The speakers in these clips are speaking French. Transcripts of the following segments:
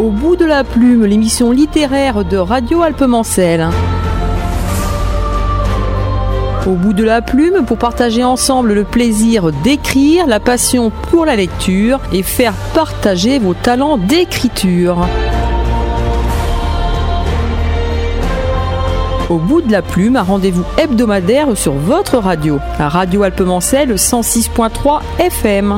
Au bout de la plume, l'émission littéraire de Radio Alpemancel. Au bout de la plume, pour partager ensemble le plaisir d'écrire, la passion pour la lecture et faire partager vos talents d'écriture. Au bout de la plume, un rendez-vous hebdomadaire sur votre radio, à Radio Alpemancel 106.3 FM.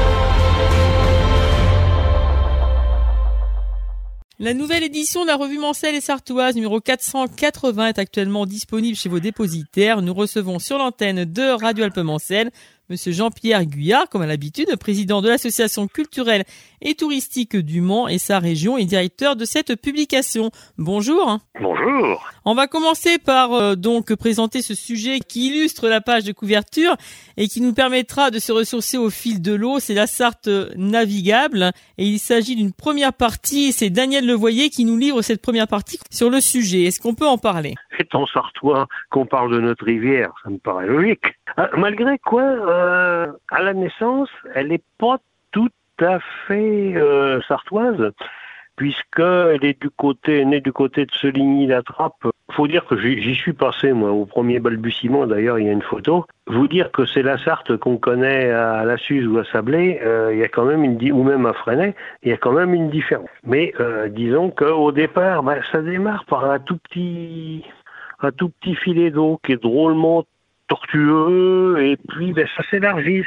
La nouvelle édition de la revue Mancel et Sartoise, numéro 480, est actuellement disponible chez vos dépositaires. Nous recevons sur l'antenne de Radio Alpemancel Monsieur Jean-Pierre Guyard, comme à l'habitude, président de l'association culturelle et touristique du Mans et sa région et directeur de cette publication. Bonjour. Bonjour. On va commencer par donc présenter ce sujet qui illustre la page de couverture et qui nous permettra de se ressourcer au fil de l'eau. C'est la Sarthe navigable et il s'agit d'une première partie. C'est Daniel Levoyer qui nous livre cette première partie sur le sujet. Est-ce qu'on peut en parler? Étant sartois qu'on parle de notre rivière, ça me paraît logique. Malgré quoi, à la naissance, elle n'est pas tout à fait sartoise, puisqu'elle est née du côté de Soligny-la-Trappe. Faut dire que j'y suis passé, moi, au premier balbutiement. D'ailleurs, il y a une photo. Vous dire que c'est la Sarthe qu'on connaît à la Suze ou à Sablé, il y a quand même ou même à Fresnay, il y a quand même une différence. Mais disons qu'au départ, ça démarre par un tout petit filet d'eau qui est drôlement tortueux, et puis ça s'élargit.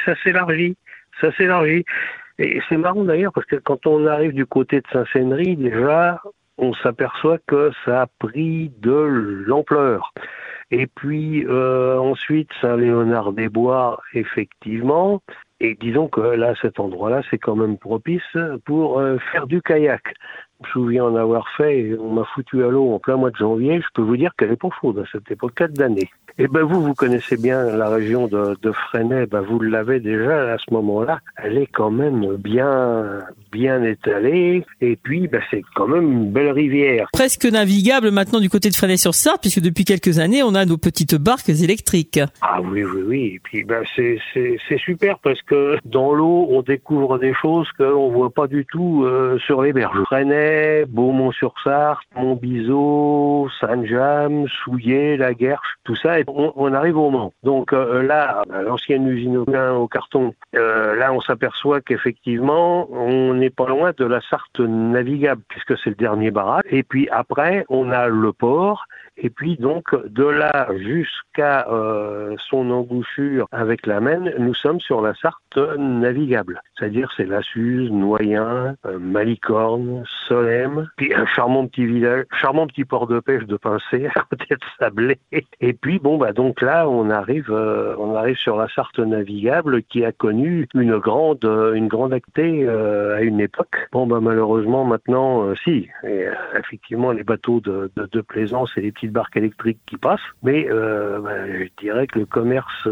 Et c'est marrant d'ailleurs, parce que quand on arrive du côté de Saint-Sénéry, déjà, on s'aperçoit que ça a pris de l'ampleur. Et puis ensuite, Saint-Léonard-des-Bois, effectivement, et disons que là, cet endroit-là, c'est quand même propice pour faire du kayak. Je me souviens en avoir fait, et on m'a foutu à l'eau en plein mois de janvier. Je peux vous dire qu'elle n'est pas chaude à cette époque-là d'année. Et vous connaissez bien la région de Fresnay, vous l'avez déjà à ce moment-là. Elle est quand même bien étalée, et puis c'est quand même une belle rivière. Presque navigable maintenant du côté de Fresnay-sur-Sarthe, puisque depuis quelques années, on a nos petites barques électriques. Ah oui. Et puis c'est super, parce que dans l'eau, on découvre des choses qu'on voit pas du tout sur les berges. Fresnay, Beaumont-sur-Sarthe, Montbiseau, Saint-James, Souillé, La Guerche, tout ça. On arrive au Mans. Donc là, l'ancienne usine au carton, là on s'aperçoit qu'effectivement, on n'est pas loin de la Sarthe navigable, puisque c'est le dernier barrage. Et puis après, on a le port. Et puis donc, de là jusqu'à son embouchure avec la Maine, nous sommes sur la Sarthe navigable. C'est-à-dire, c'est la Suze, Noyen, Malicorne, Solesmes, puis un charmant petit village, charmant petit port de pêche de Pincé, à côté de Sablé. Et puis, donc là, on arrive sur la Sarthe navigable, qui a connu une grande actée à une époque. Malheureusement, maintenant, effectivement, les bateaux de plaisance et les petites barques électriques qui passent, mais je dirais que le commerce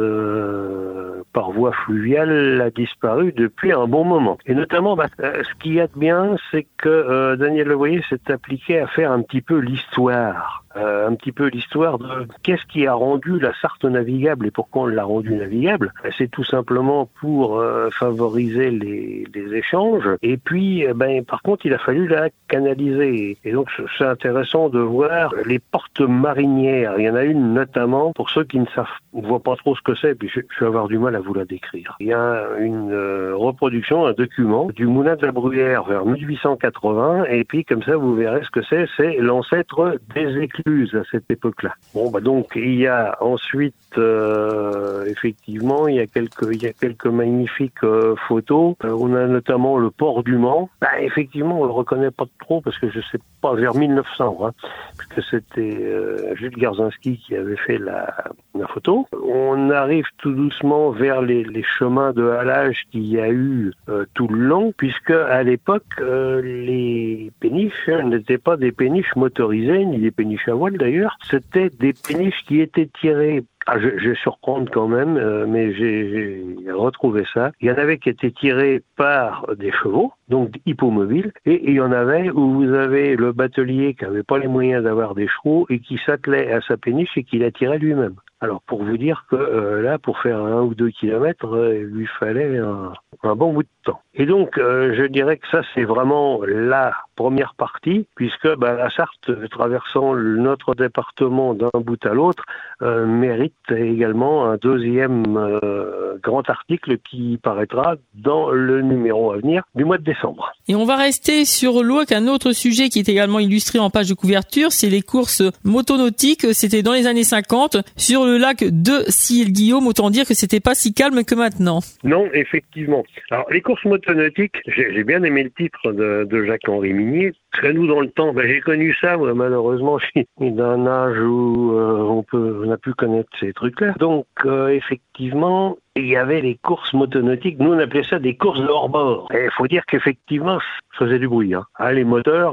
par voie fluviale a disparu depuis un bon moment. Et notamment, ce qu'il y a de bien, c'est que Daniel Levoyer s'est appliqué à faire un petit peu l'histoire. De qu'est-ce qui a rendu la Sarthe navigable et pourquoi on l'a rendue navigable. C'est tout simplement pour favoriser les échanges. Et puis, par contre, il a fallu la canaliser. Et donc, c'est intéressant de voir les portes marinières. Il y en a une notamment, pour ceux qui ne voient pas trop ce que c'est, puis je vais avoir du mal à vous la décrire. Il y a une reproduction, un document du Moulin de la Bruyère vers 1880, et puis comme ça, vous verrez ce que c'est. C'est l'ancêtre des écluses à cette époque-là. Donc il y a ensuite effectivement il y a quelques magnifiques photos. On a notamment le port du Mans. Effectivement, on le reconnaît pas trop parce que je sais pas, vers 1900, puisque c'était Jules Garzinski qui avait fait la photo. On arrive tout doucement vers les chemins de halage qu'il y a eu tout le long, puisque à l'époque les péniches n'étaient pas des péniches motorisées ni des péniches à voile d'ailleurs, c'était des péniches qui étaient tirées. Je vais surprendre quand même, mais j'ai retrouvé ça. Il y en avait qui étaient tirés par des chevaux, donc hippomobiles, et il y en avait où vous avez le batelier qui n'avait pas les moyens d'avoir des chevaux et qui s'attelait à sa péniche et qui la tirait lui-même. Alors pour vous dire que là, pour faire 1 ou 2 kilomètres, il lui fallait un bon bout de temps. Et donc, je dirais que ça, c'est vraiment la première partie, puisque la Sarthe, traversant notre département d'un bout à l'autre, mérite également un deuxième grand article qui paraîtra dans le numéro à venir du mois de décembre. Et on va rester sur l'eau avec un autre sujet qui est également illustré en page de couverture, c'est les courses motonautiques. C'était dans les années 50 sur le lac de Sille-Guillaume, autant dire que c'était pas si calme que maintenant. Non, effectivement. Alors, les courses motonautiques, j'ai bien aimé le titre de Jacques-Henri Minier. Nous, dans le temps, j'ai connu ça, moi, malheureusement, je suis d'un âge où on a pu connaître ces trucs-là. Donc, effectivement, il y avait les courses motonautiques. Nous, on appelait ça des courses de hors-bord. Et il faut dire qu'effectivement, ça faisait du bruit. Les moteurs,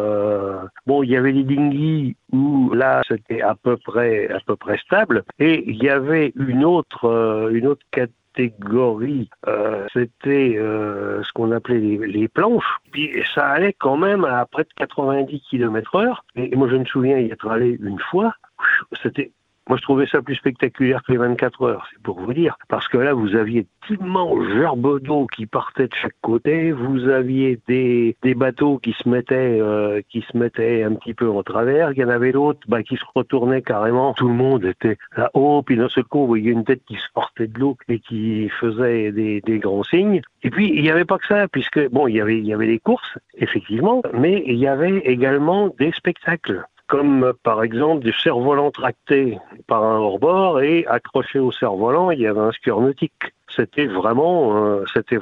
il y avait les dinghies où là, c'était à peu près stable. Et il y avait une autre catégorie, c'était ce qu'on appelait les planches, puis ça allait quand même à près de 90 km/h, et moi je me souviens y être allé une fois, moi je trouvais ça plus spectaculaire que les 24 heures, c'est pour vous dire, parce que là vous aviez d'immenses gerbes d'eau qui partaient de chaque côté, vous aviez des bateaux qui se mettaient un petit peu en travers, il y en avait d'autres qui se retournaient carrément, tout le monde était là-haut, puis d'un seul coup vous voyez une tête qui sortait de l'eau et qui faisait des grands signes. Et puis il n'y avait pas que ça, puisque il y avait des courses, effectivement, mais il y avait également des spectacles, comme par exemple des cerfs-volants tractés par un hors-bord, et accroché au cerf-volant, il y avait un skieur nautique. C'était vraiment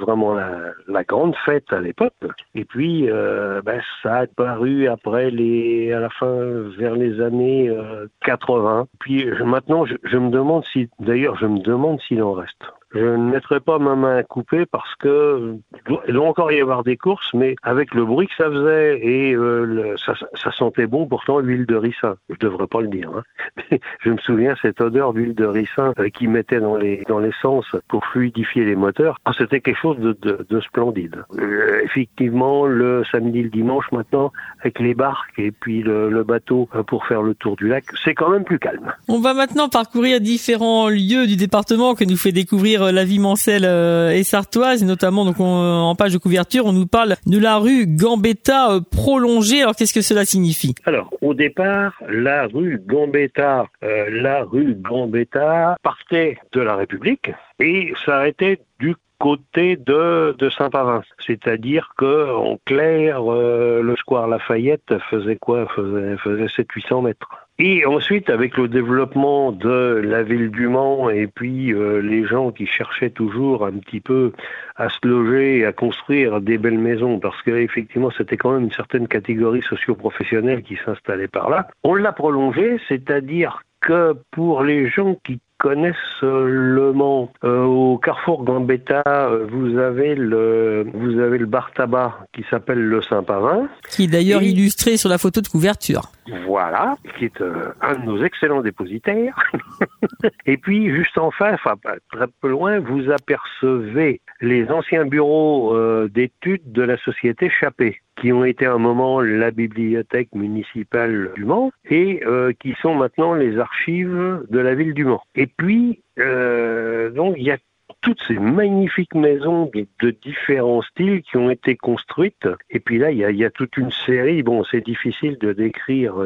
la grande fête à l'époque. Et puis ça a apparu après à la fin, vers les années 80. Puis maintenant, je me demande s'il en reste. Je ne mettrai pas ma main à couper parce que il doit encore y avoir des courses, mais avec le bruit que ça faisait et ça sentait bon pourtant l'huile de ricin. Je devrais pas le dire. Mais je me souviens cette odeur d'huile de ricin qu'ils mettaient dans l'essence pour fluidifier les moteurs. C'était quelque chose de splendide. Effectivement, le samedi, le dimanche maintenant, avec les barques et puis le bateau pour faire le tour du lac, c'est quand même plus calme. On va maintenant parcourir différents lieux du département que nous fait découvrir la vie mancelle et sartoise, et notamment donc en page de couverture, on nous parle de la rue Gambetta prolongée. Alors qu'est-ce que cela signifie? Alors au départ, la rue Gambetta partait de la République et s'arrêtait du côté de Saint-Pavin. C'est-à-dire que en clair, le square Lafayette faisait 700-800 mètres. Et ensuite, avec le développement de la ville du Mans et puis les gens qui cherchaient toujours un petit peu à se loger et à construire des belles maisons, parce qu'effectivement, c'était quand même une certaine catégorie socio-professionnelle qui s'installait par là, on l'a prolongé, c'est-à-dire que pour les gens qui connaissent le Mans, au carrefour Gambetta, vous avez le bar tabac qui s'appelle le Saint-Pavin. Qui est d'ailleurs illustré sur la photo de couverture. Voilà, qui est un de nos excellents dépositaires. Et puis, juste en face, très peu loin, vous apercevez les anciens bureaux d'études de la société Chappé, qui ont été à un moment la bibliothèque municipale du Mans et qui sont maintenant les archives de la ville du Mans. Et puis, donc, il y a toutes ces magnifiques maisons de différents styles qui ont été construites. Et puis là, il y a toute une série. Bon, c'est difficile de décrire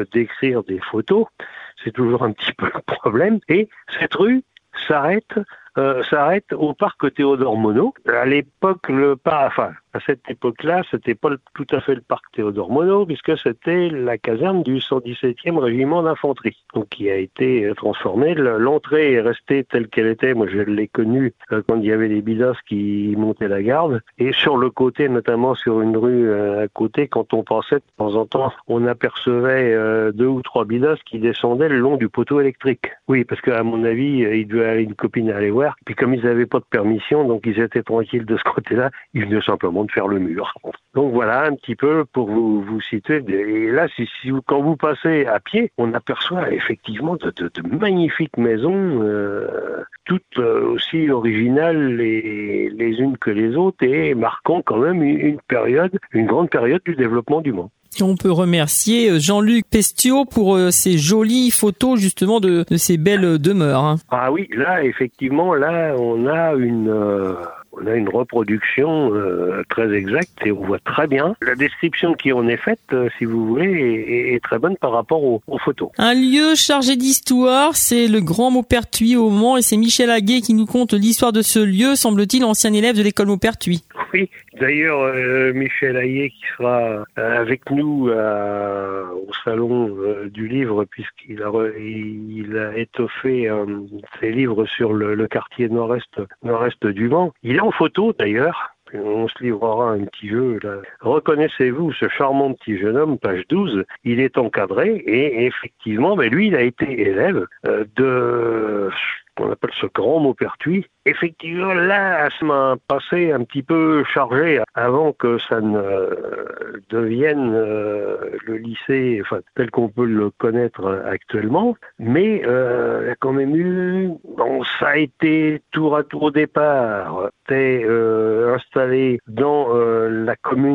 des photos. C'est toujours un petit peu le problème. Et cette rue s'arrête au parc Théodore Monod. À l'époque, à cette époque-là, c'était pas tout à fait le parc Théodore Monod, puisque c'était la caserne du 117e régiment d'infanterie, donc qui a été transformée. L'entrée est restée telle qu'elle était. Moi, je l'ai connue quand il y avait les bidas qui montaient la garde. Et sur le côté, notamment sur une rue à côté, quand on passait de temps en temps, on apercevait 2 ou 3 bidas qui descendaient le long du poteau électrique. Oui, parce qu'à mon avis, il devait aller une copine à aller voir. Puis comme ils n'avaient pas de permission, donc ils étaient tranquilles de ce côté-là, ils venaient simplement de faire le mur. Donc voilà un petit peu pour vous situer. Et là, quand vous passez à pied, on aperçoit effectivement de magnifiques maisons, toutes aussi originales les unes que les autres, et marquant quand même une grande période du développement du Mans. On peut remercier Jean-Luc Pestiot pour ces jolies photos justement de ces belles demeures. Hein. Ah oui, là effectivement, là on a une reproduction très exacte et on voit très bien. La description qui en est faite, si vous voulez, est très bonne par rapport aux photos. Un lieu chargé d'histoire, c'est le Grand Maupertuis au Mans et c'est Michel Aguet qui nous conte l'histoire de ce lieu, semble-t-il ancien élève de l'école Maupertuis. Oui, d'ailleurs Michel Aguet qui sera avec nous au salon du livre puisqu'il a étoffé ses livres sur le quartier nord-est du Mans. Il est en photo d'ailleurs. On se livrera un petit jeu là. Reconnaissez-vous ce charmant petit jeune homme, page 12, il est encadré et effectivement, lui il a été élève de qu'on appelle ce Grand Maupertuis. Effectivement, là, ça m'a passé un petit peu chargé avant que ça ne devienne le lycée, enfin, tel qu'on peut le connaître actuellement. Mais il y a quand même eu, ça a été tour à tour au départ. C'était installé dans la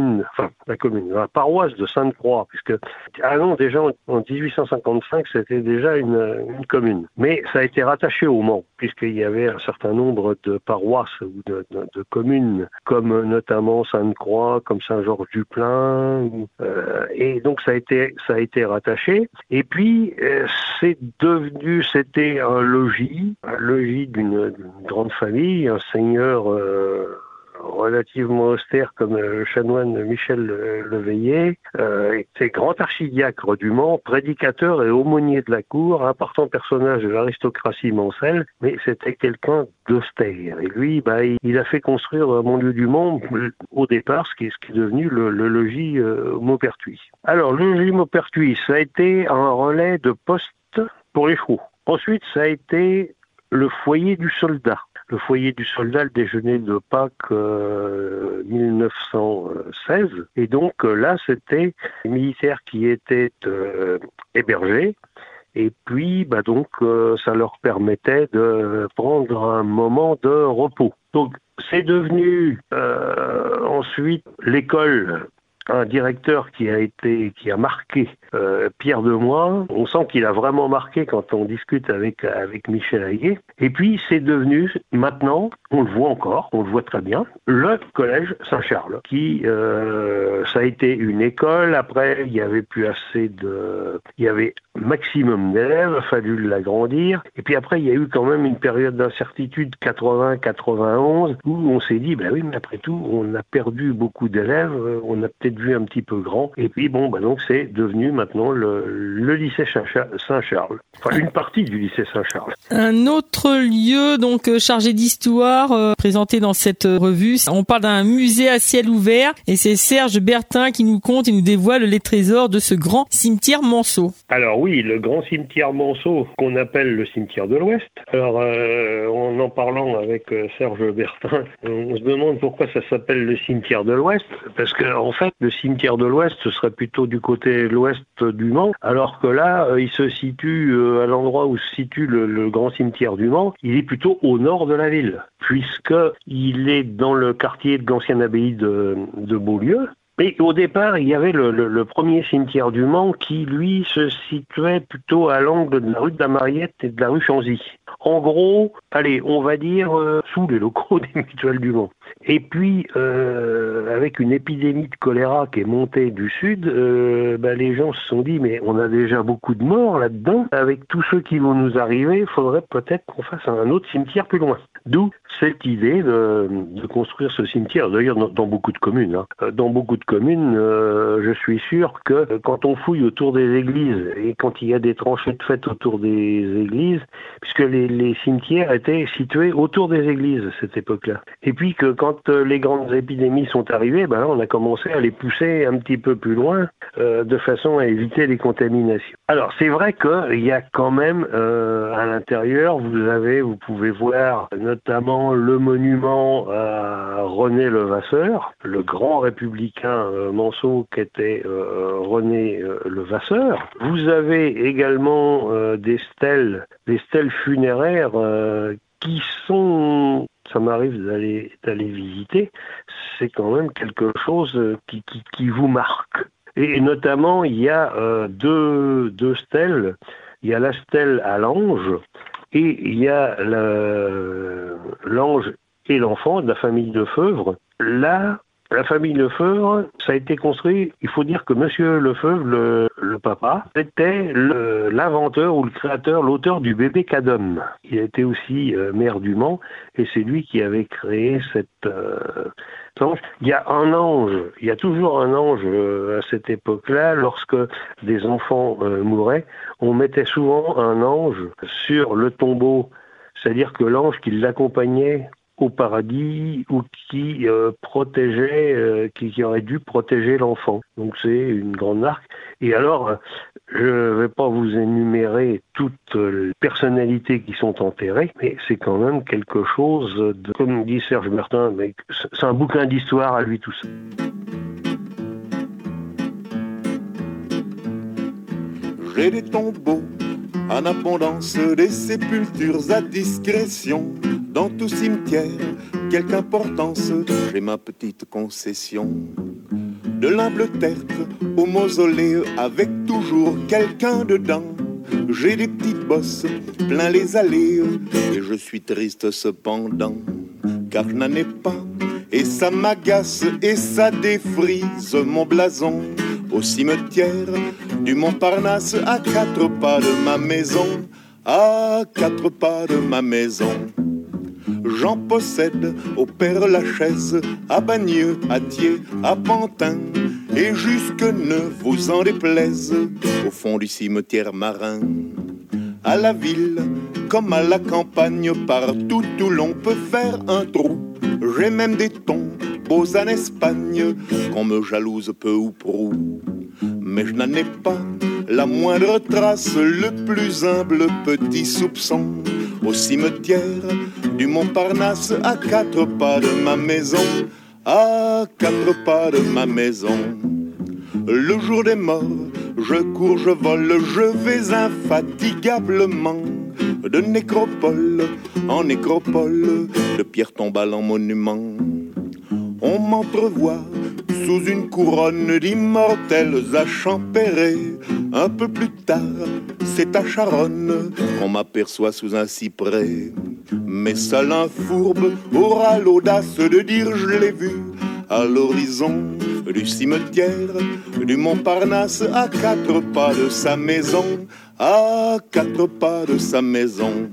paroisse de Sainte-Croix, puisque déjà en 1855, c'était déjà une commune. Mais ça a été rattaché au Mans, puisqu'il y avait un certain nombre de paroisses ou de communes, comme notamment Sainte-Croix, comme Saint-Georges-du-Plain, et donc ça a été rattaché. Et puis c'était un logis d'une grande famille, un seigneur relativement austère comme le chanoine Michel Leveillé, était grand archidiacre du Mans, prédicateur et aumônier de la cour, important personnage de l'aristocratie mancelle, mais c'était quelqu'un d'austère. Et lui, il a fait construire dans mon lieu du Mans, au départ, ce qui est devenu le logis Maupertuis. Alors, le logis Maupertuis, ça a été un relais de poste pour les chevaux. Ensuite, ça a été le foyer du soldat. Le foyer du soldat, le déjeuner de Pâques 1916. Et donc là, c'était les militaires qui étaient hébergés. Et puis, ça leur permettait de prendre un moment de repos. Donc, c'est devenu ensuite l'école. Un directeur qui a marqué Pierre Demois. On sent qu'il a vraiment marqué quand on discute avec Michel Aguet. Et puis c'est devenu maintenant, on le voit très bien, le collège Saint-Charles, qui ça a été une école. Après il y avait maximum d'élèves, il a fallu l'agrandir. Et puis après il y a eu quand même une période d'incertitude 80-91 où on s'est dit mais après tout on a perdu beaucoup d'élèves, on a peut-être vu un petit peu grand. Et puis donc c'est devenu maintenant le lycée Saint-Charles. Enfin, une partie du lycée Saint-Charles. Un autre lieu donc chargé d'histoire présenté dans cette revue. On parle d'un musée à ciel ouvert et c'est Serge Bertin qui nous conte et nous dévoile les trésors de ce grand cimetière Manceau. Alors oui, le grand cimetière Manceau qu'on appelle le cimetière de l'Ouest. Alors en parlant avec Serge Bertin, on se demande pourquoi ça s'appelle le cimetière de l'Ouest, parce que en fait le cimetière de l'Ouest ce serait plutôt du côté de l'ouest du Mans, alors que là il se situe à l'endroit où se situe le grand cimetière du Mans, il est plutôt au nord de la ville, puisqu'il est dans le quartier de l'ancienne abbaye de Beaulieu. Mais au départ, il y avait le premier cimetière du Mans qui, lui, se situait plutôt à l'angle de la rue de la Mariette et de la rue Chanzy. En gros, on va dire sous les locaux des mutuelles du Mans. Et puis, avec une épidémie de choléra qui est montée du sud, les gens se sont dit, mais on a déjà beaucoup de morts là-dedans. Avec tous ceux qui vont nous arriver, il faudrait peut-être qu'on fasse un autre cimetière plus loin. D'où cette idée de construire ce cimetière, d'ailleurs dans beaucoup de communes. Dans beaucoup de communes, je suis sûr que quand on fouille autour des églises et quand il y a des tranchées de fête autour des églises, puisque les cimetières étaient situés autour des églises à cette époque-là. Et puis que quand les grandes épidémies sont arrivées, on a commencé à les pousser un petit peu plus loin de façon à éviter les contaminations. Alors c'est vrai qu'il y a quand même à l'intérieur, vous pouvez voir notamment le monument à René Levasseur, le grand républicain Manceau qu'était René Levasseur. Vous avez également des stèles funéraires qui sont, ça m'arrive d'aller visiter, c'est quand même quelque chose qui vous marque. Et notamment, il y a deux stèles. Il y a la stèle à l'ange et il y a l'ange et l'enfant de la famille Lefebvre. Là, la famille Lefebvre, ça a été construit, il faut dire que Monsieur Lefebvre, le papa, était l'inventeur ou le créateur, l'auteur du bébé Cadom. Il était aussi maire du Mans et c'est lui qui avait créé cette ange. Il y a un ange, il y a toujours un ange à cette époque-là, lorsque des enfants mouraient, on mettait souvent un ange sur le tombeau, c'est-à-dire que l'ange qui l'accompagnait au paradis ou qui protégeait, qui aurait dû protéger l'enfant. Donc c'est une grande marque. Et alors, je ne vais pas vous énumérer toutes les personnalités qui sont enterrées, mais c'est quand même quelque chose de, comme dit Serge Bertin, mais c'est un bouquin d'histoire à lui tout seul. J'ai des tombeaux en abondance, des sépultures à discrétion. Dans tout cimetière, quelque importance, j'ai ma petite concession. De l'humble tertre au mausolée, avec toujours quelqu'un dedans. J'ai des petites bosses, plein les allées, et je suis triste cependant, car je n'en ai pas, et ça m'agace, et ça défrise mon blason. Au cimetière du Montparnasse, à 4 pas de ma maison, à 4 pas de ma maison. J'en possède au Père-Lachaise, à Bagneux, à Thiers, à Pantin, et jusque ne vous en déplaise, au fond du cimetière marin. À la ville, comme à la campagne, partout où l'on peut faire un trou. J'ai même des tombeaux en Espagne, qu'on me jalouse peu ou prou. Mais je n'en ai pas la moindre trace, le plus humble petit soupçon. Au cimetière du Montparnasse, à 4 pas de ma maison, à 4 pas de ma maison. Le jour des morts, je cours, je vole, je vais infatigablement, de nécropole en nécropole, de pierre tombale en monument. On m'entrevoit sous une couronne d'immortels à Champéret. Un peu plus tard, c'est à Charonne qu'on m'aperçoit sous un cyprès. Mais seul un fourbe aura l'audace de dire je l'ai vu à l'horizon du cimetière du Montparnasse, à 4 pas de sa maison, à 4 pas de sa maison.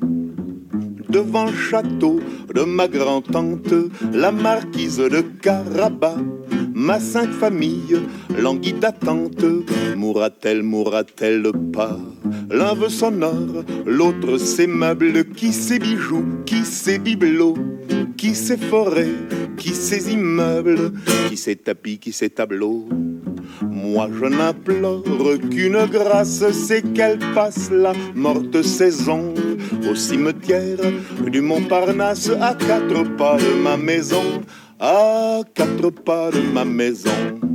Devant le château de ma grand-tante, la marquise de Carabas, ma sainte famille languit d'attente, mourra-t-elle pas? L'un veut son or, l'autre ses meubles, qui ses bijoux, qui ses bibelots, qui ses forêts, qui ses immeubles, qui ses tapis, qui ses tableaux. Moi je n'implore qu'une grâce, c'est qu'elle passe la morte saison au cimetière du Montparnasse, à 4 pas de ma maison, à 4 pas de ma maison.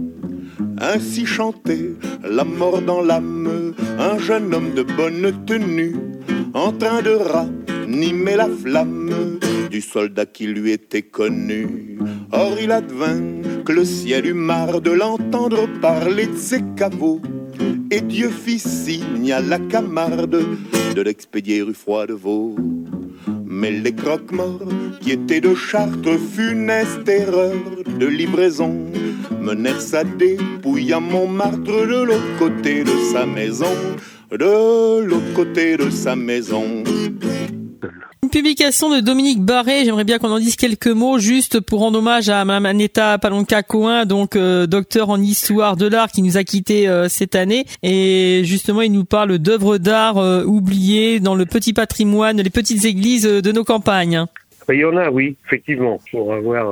Ainsi chantait la mort dans l'âme, un jeune homme de bonne tenue, en train de ranimer la flamme du soldat qui lui était connu. Or il advint que le ciel eut marre de l'entendre parler de ses caveaux, et Dieu fit signe à la Camarde de l'expédier rue Froidevaux. Mais les croque-morts qui étaient de Chartres, funeste erreur de livraison, menèrent sa dépouille à Montmartre, de l'autre côté de sa maison, de l'autre côté de sa maison. Une publication de Dominique Barré, j'aimerais bien qu'on en dise quelques mots, juste pour rendre hommage à Mme Annetta Palonka-Cohen, donc docteur en histoire de l'art, qui nous a quittés cette année. Et justement, il nous parle d'œuvres d'art oubliées dans le petit patrimoine, les petites églises de nos campagnes. Il y en a, oui, effectivement. Pour avoir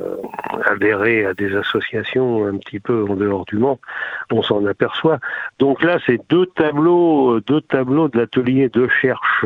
adhéré à des associations un petit peu en dehors du Mans, on s'en aperçoit. Donc là, c'est deux tableaux de l'atelier de Cherche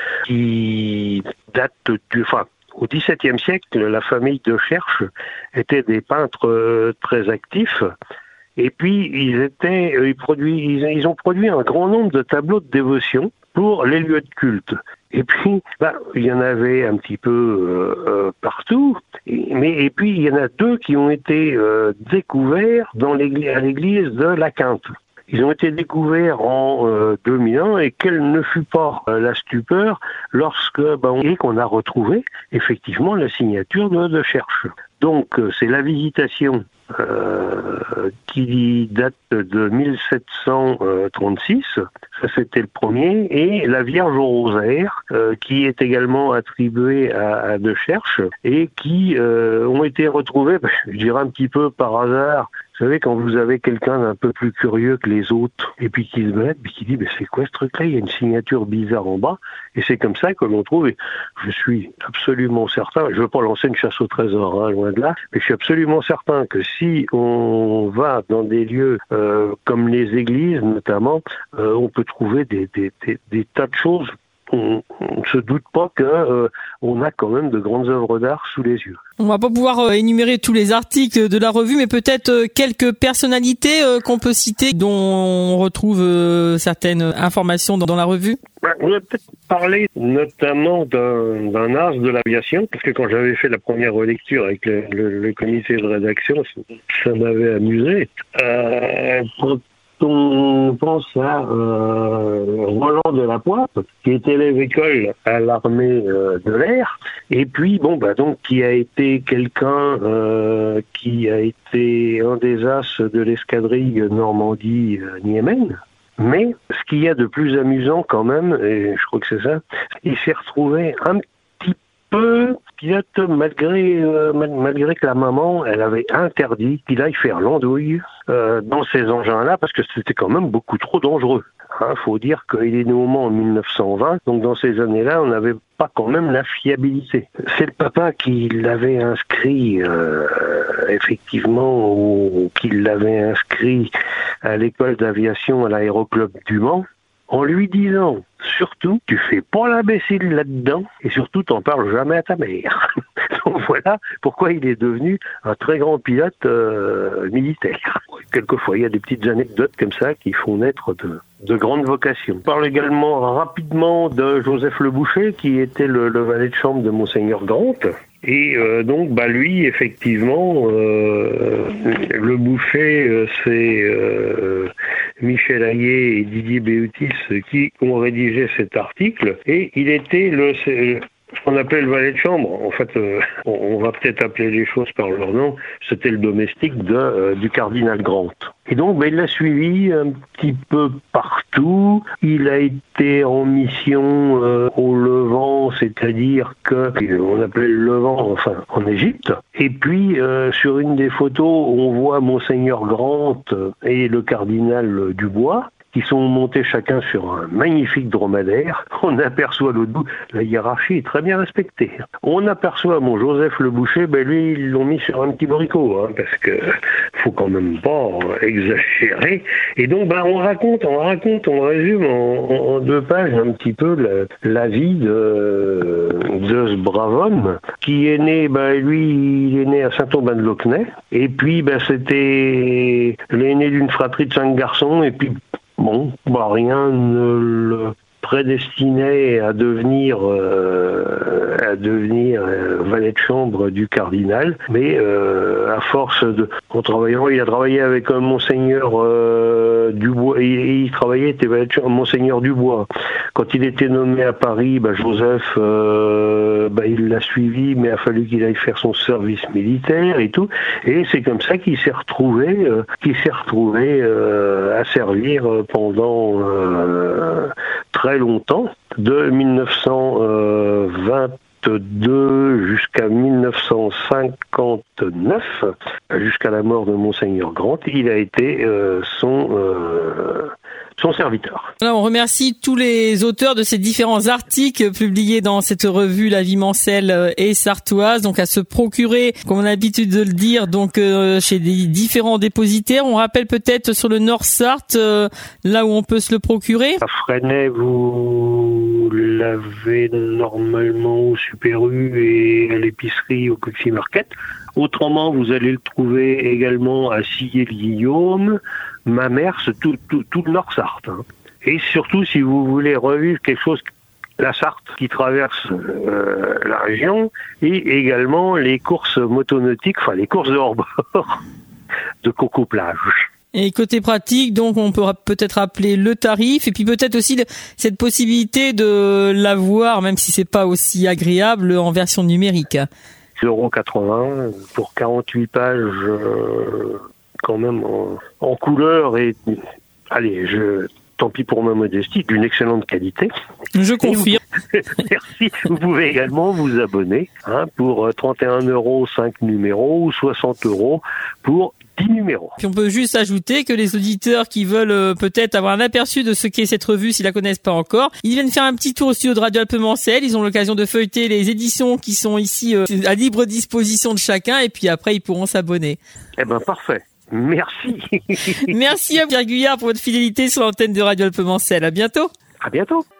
qui datent au XVIIe siècle. La famille de Cherche était des peintres très actifs. Et puis, ils ont produit un grand nombre de tableaux de dévotion pour les lieux de culte. Et puis, il y en avait un petit peu partout. Et puis, il y en a 2 qui ont été découverts à l'église de la Quinte. Ils ont été découverts en 2001 et quelle ne fut pas la stupeur lorsque qu'on a retrouvé effectivement la signature de Cherche. Donc, c'est la Visitation qui date de 1736, ça c'était le premier, et la Vierge au rosaire, qui est également attribuée à De Cherche, et qui ont été retrouvés, je dirais un petit peu par hasard. Vous savez, quand vous avez quelqu'un d'un peu plus curieux que les autres, et puis qui se balade, puis qui dit, c'est quoi ce truc-là? Il y a une signature bizarre en bas, et c'est comme ça que l'on trouve, et je suis absolument certain, je ne veux pas lancer une chasse au trésor, loin de là, mais je suis absolument certain que si on va dans des lieux comme les églises notamment, on peut trouver des tas de choses. On ne se doute pas qu'on a quand même de grandes œuvres d'art sous les yeux. On va pas pouvoir énumérer tous les articles de la revue, mais peut-être quelques personnalités qu'on peut citer, dont on retrouve certaines informations dans la revue. On a peut-être parlé notamment d'un as de l'aviation, parce que quand j'avais fait la première relecture avec le comité de rédaction, ça m'avait amusé. On pense à Roland de la Pointe, qui était élève école à l'armée de l'air, et puis donc qui a été quelqu'un qui a été un des as de l'escadrille Normandie-Niemen. Mais ce qu'il y a de plus amusant quand même, et je crois que c'est ça, il s'est retrouvé un petit peu pilote malgré que la maman, elle avait interdit qu'il aille faire l'andouille dans ces engins-là parce que c'était quand même beaucoup trop dangereux. Faut dire qu'il est né au Mans en 1920, donc dans ces années-là, on n'avait pas quand même la fiabilité. C'est le papa qui l'avait inscrit, effectivement, ou qui l'avait inscrit à l'école d'aviation à l'aéroclub du Mans, en lui disant, surtout, tu fais pas l'imbécile là-dedans, et surtout, t'en parles jamais à ta mère. Donc voilà pourquoi il est devenu un très grand pilote militaire. Quelquefois, il y a des petites anecdotes comme ça qui font naître de grandes vocations. On parle également rapidement de Joseph Le Boucher, qui était le valet de chambre de Monseigneur Grant. Et donc, lui, effectivement, Le Boucher, c'est Michel Hayet et Didier Béutis qui ont rédigé cet article. Et il était ce qu'on appelait le valet de chambre. En fait, on va peut-être appeler les choses par leur nom. C'était le domestique du cardinal Grant. Et donc, il l'a suivi un petit peu partout. Il a été en mission au Levant, c'est-à-dire on appelait le Levant, en Égypte. Et puis, sur une des photos, on voit Monseigneur Grant et le cardinal Dubois, qui sont montés chacun sur un magnifique dromadaire. On aperçoit l'autre bout, la hiérarchie est très bien respectée. On aperçoit mon Joseph Le Boucher, lui, ils l'ont mis sur un petit boricot, parce que faut quand même pas exagérer. Et donc, on résume en 2 pages un petit peu la vie de ce brave homme, qui est né, lui, il est né à Saint-Aubin-de-Launay, et puis, il est né d'une fratrie de 5 garçons, et puis, rien ne le prédestiné à devenir valet de chambre du cardinal, mais à force en travaillant, il a travaillé avec un Monseigneur Dubois, il était valet de chambre Monseigneur Dubois. Quand il était nommé à Paris, Joseph, il l'a suivi, mais il a fallu qu'il aille faire son service militaire et tout, et c'est comme ça qu'il s'est retrouvé à servir pendant très longtemps, de 1922 jusqu'à 1959, jusqu'à la mort de Monseigneur Grant. Il a été son serviteur. Alors, on remercie tous les auteurs de ces différents articles publiés dans cette revue La Vie Mancelle et Sartoise, donc à se procurer, comme on a l'habitude de le dire, chez des différents dépositaires. On rappelle peut-être sur le Nord-Sarthe, là où on peut se le procurer. À Fresnay, vous l'avez normalement au Super U et à l'épicerie au Coxy Market. Autrement, vous allez le trouver également à Sillé-le-Guillaume, Mamers, tout le Nord-Sarthe. Et surtout, si vous voulez revivre quelque chose la Sarthe qui traverse la région et également les courses motonautiques, enfin les courses de hors-bord de Coco-Plage. Et côté pratique, donc on peut peut-être rappeler le tarif et puis peut-être aussi cette possibilité de l'avoir, même si c'est pas aussi agréable, en version numérique. €80 pour 48 pages, quand même en couleur et allez, tant pis pour ma modestie, d'une excellente qualité. Je confirme. Merci. Vous pouvez également vous abonner pour 31 €, 5 numéros ou 60 € pour 10 numéros. Puis on peut juste ajouter que les auditeurs qui veulent peut-être avoir un aperçu de ce qu'est cette revue, s'ils la connaissent pas encore, ils viennent faire un petit tour au studio de Radio Alpemancel. Ils ont l'occasion de feuilleter les éditions qui sont ici à libre disposition de chacun et puis après ils pourront s'abonner. Eh ben parfait. Merci. Merci à Pierre Guyard pour votre fidélité sur l'antenne de Radio Alpemancel. À bientôt. À bientôt.